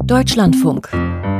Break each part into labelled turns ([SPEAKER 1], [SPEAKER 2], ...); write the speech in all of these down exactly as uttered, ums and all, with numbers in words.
[SPEAKER 1] Deutschlandfunk.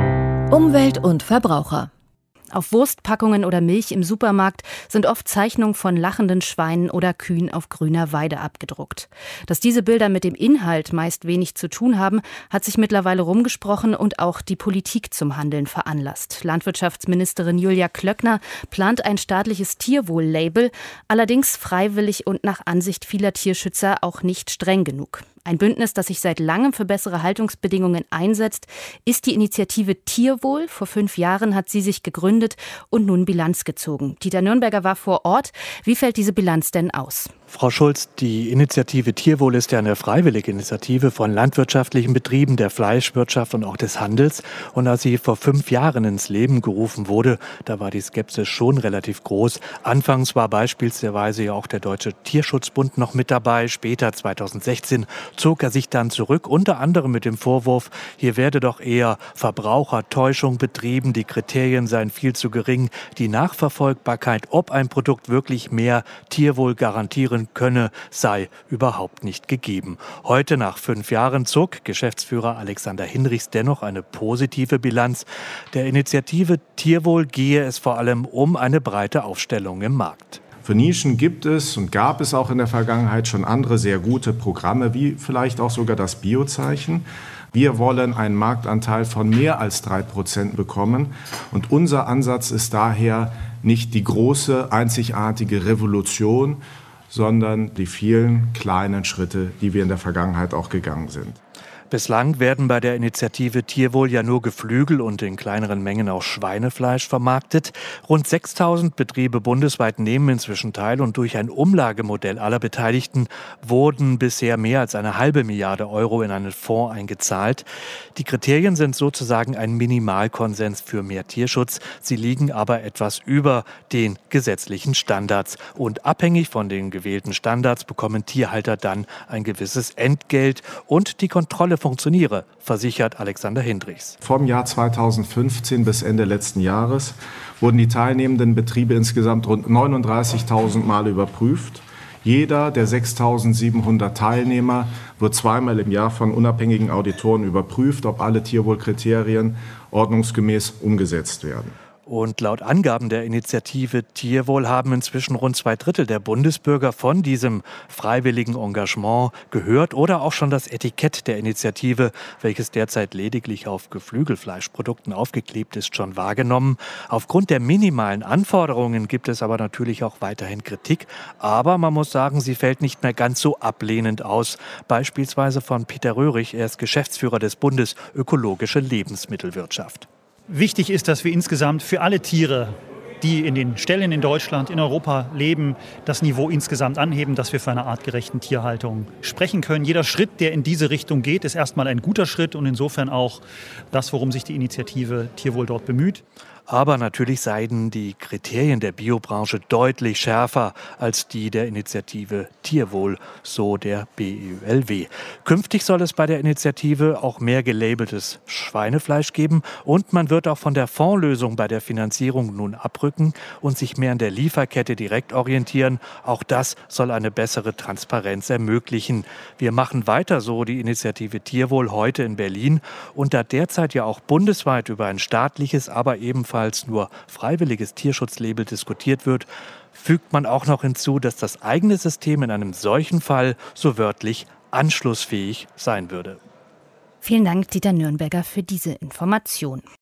[SPEAKER 1] Umwelt und Verbraucher.
[SPEAKER 2] Auf Wurstpackungen oder Milch im Supermarkt sind oft Zeichnungen von lachenden Schweinen oder Kühen auf grüner Weide abgedruckt. Dass diese Bilder mit dem Inhalt meist wenig zu tun haben, hat sich mittlerweile rumgesprochen und auch die Politik zum Handeln veranlasst. Landwirtschaftsministerin Julia Klöckner plant ein staatliches Tierwohl-Label, allerdings freiwillig und nach Ansicht vieler Tierschützer auch nicht streng genug. Ein Bündnis, das sich seit langem für bessere Haltungsbedingungen einsetzt, ist die Initiative Tierwohl. Vor fünf Jahren hat sie sich gegründet und nun Bilanz gezogen. Dieter Nürnberger war vor Ort. Wie fällt diese Bilanz denn aus?
[SPEAKER 3] Frau Schulz, die Initiative Tierwohl ist ja eine freiwillige Initiative von landwirtschaftlichen Betrieben, der Fleischwirtschaft und auch des Handels. Und als sie vor fünf Jahren ins Leben gerufen wurde, da war die Skepsis schon relativ groß. Anfangs war beispielsweise ja auch der Deutsche Tierschutzbund noch mit dabei. Später, zweitausendsechzehn, zog er sich dann zurück, unter anderem mit dem Vorwurf, hier werde doch eher Verbrauchertäuschung betrieben, die Kriterien seien viel zu gering, die Nachverfolgbarkeit, ob ein Produkt wirklich mehr Tierwohl garantieren könne, sei überhaupt nicht gegeben. Heute, nach fünf Jahren, zog Geschäftsführer Alexander Hinrichs dennoch eine positive Bilanz. Der Initiative Tierwohl gehe es vor allem um eine breite Aufstellung im Markt.
[SPEAKER 4] Für Nischen gibt es und gab es auch in der Vergangenheit schon andere sehr gute Programme, wie vielleicht auch sogar das Biozeichen. Wir wollen einen Marktanteil von mehr als drei Prozent bekommen. Und unser Ansatz ist daher nicht die große, einzigartige Revolution, sondern die vielen kleinen Schritte, die wir in der Vergangenheit auch gegangen sind.
[SPEAKER 3] Bislang werden bei der Initiative Tierwohl ja nur Geflügel und in kleineren Mengen auch Schweinefleisch vermarktet. Rund sechstausend Betriebe bundesweit nehmen inzwischen teil und durch ein Umlagemodell aller Beteiligten wurden bisher mehr als eine halbe Milliarde Euro in einen Fonds eingezahlt. Die Kriterien sind sozusagen ein Minimalkonsens für mehr Tierschutz. Sie liegen aber etwas über den gesetzlichen Standards. Und abhängig von den gewählten Standards bekommen Tierhalter dann ein gewisses Entgelt und die Kontrolle funktioniere, versichert Alexander Hinrichs.
[SPEAKER 4] Vom Jahr zweitausendfünfzehn bis Ende letzten Jahres wurden die teilnehmenden Betriebe insgesamt rund neununddreißigtausend Mal überprüft. Jeder der sechstausendsiebenhundert Teilnehmer wird zweimal im Jahr von unabhängigen Auditoren überprüft, ob alle Tierwohlkriterien ordnungsgemäß umgesetzt werden.
[SPEAKER 3] Und laut Angaben der Initiative Tierwohl haben inzwischen rund zwei Drittel der Bundesbürger von diesem freiwilligen Engagement gehört oder auch schon das Etikett der Initiative, welches derzeit lediglich auf Geflügelfleischprodukten aufgeklebt ist, schon wahrgenommen. Aufgrund der minimalen Anforderungen gibt es aber natürlich auch weiterhin Kritik. Aber man muss sagen, sie fällt nicht mehr ganz so ablehnend aus. Beispielsweise von Peter Röhrig, er ist Geschäftsführer des Bundes Ökologische Lebensmittelwirtschaft.
[SPEAKER 5] Wichtig ist, dass wir insgesamt für alle Tiere, die in den Ställen in Deutschland, in Europa leben, das Niveau insgesamt anheben, dass wir für eine artgerechten Tierhaltung sprechen können. Jeder Schritt, der in diese Richtung geht, ist erstmal ein guter Schritt und insofern auch das, worum sich die Initiative Tierwohl dort bemüht.
[SPEAKER 3] Aber natürlich seien die Kriterien der Biobranche deutlich schärfer als die der Initiative Tierwohl, so der B E U L W. Künftig soll es bei der Initiative auch mehr gelabeltes Schweinefleisch geben und man wird auch von der Fondslösung bei der Finanzierung nun abrücken und sich mehr an der Lieferkette direkt orientieren. Auch das soll eine bessere Transparenz ermöglichen. Wir machen weiter so die Initiative Tierwohl heute in Berlin und da derzeit ja auch bundesweit über ein staatliches, aber ebenfalls nur freiwilliges Tierschutzlabel diskutiert wird, fügt man auch noch hinzu, dass das eigene System in einem solchen Fall so wörtlich anschlussfähig sein würde.
[SPEAKER 2] Vielen Dank, Dieter Nürnberger, für diese Information.